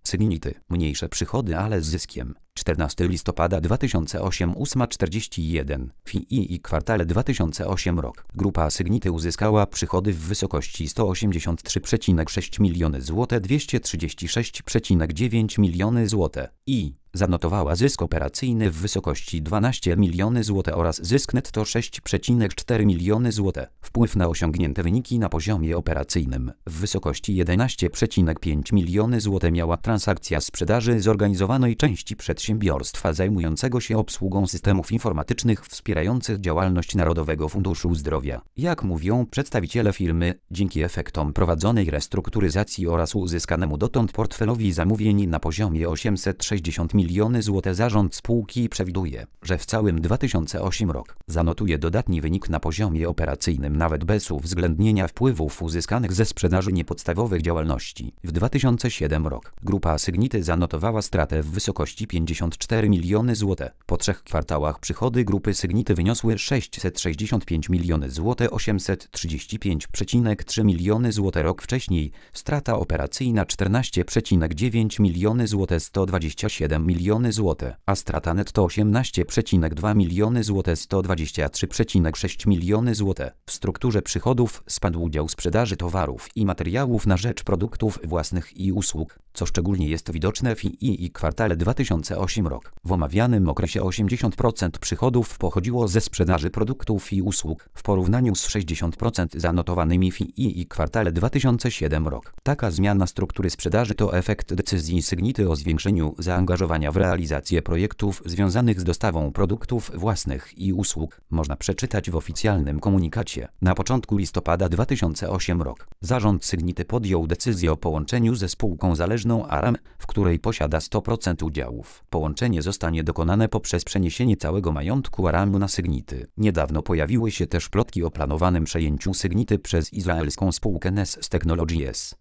Sygnity. Mniejsze przychody, ale z zyskiem. 14 listopada 2008 8:41 FI i kwartale 2008 rok. Grupa Sygnity uzyskała przychody w wysokości 183,6 miliony zł, 236,9 miliony zł i zanotowała zysk operacyjny w wysokości 12 miliony zł oraz zysk netto 6,4 miliony zł. Wpływ na osiągnięte wyniki na poziomie operacyjnym w wysokości 11,5 miliony zł miała transakcja sprzedaży zorganizowanej części przedsiębiorstwa zajmującego się obsługą systemów informatycznych wspierających działalność Narodowego Funduszu Zdrowia. Jak mówią przedstawiciele firmy, dzięki efektom prowadzonej restrukturyzacji oraz uzyskanemu dotąd portfelowi zamówień na poziomie 860 miliony zł zarząd spółki przewiduje, że w całym 2008 rok zanotuje dodatni wynik na poziomie operacyjnym nawet bez uwzględnienia wpływów uzyskanych ze sprzedaży niepodstawowych działalności. W 2007 rok grupa Sygnity zanotowała stratę w wysokości 54 miliony zł. Po 3 kwartałach przychody grupy Sygnity wyniosły 665 miliony zł, 835,3 miliony zł. Rok wcześniej strata operacyjna 14,9 miliony zł, 127 miliony zł, a strata netto 18,2 miliony zł, 123,6 miliony zł. W strukturze przychodów spadł udział sprzedaży towarów i materiałów na rzecz produktów własnych i usług, co szczególnie jest widoczne w i kwartale 2008 rok. W omawianym okresie 80% przychodów pochodziło ze sprzedaży produktów i usług, w porównaniu z 60% zanotowanymi w i kwartale 2007 rok. Taka zmiana struktury sprzedaży to efekt decyzji Sygnity o zwiększeniu zaangażowania w realizację projektów związanych z dostawą produktów własnych i usług, można przeczytać w oficjalnym komunikacie. Na początku listopada 2008 rok zarząd Sygnity podjął decyzję o połączeniu ze spółką zależną Aram, w której posiada 100% udziałów. Połączenie zostanie dokonane poprzez przeniesienie całego majątku Aramu na Sygnity. Niedawno pojawiły się też plotki o planowanym przejęciu Sygnity przez izraelską spółkę NES Technologies.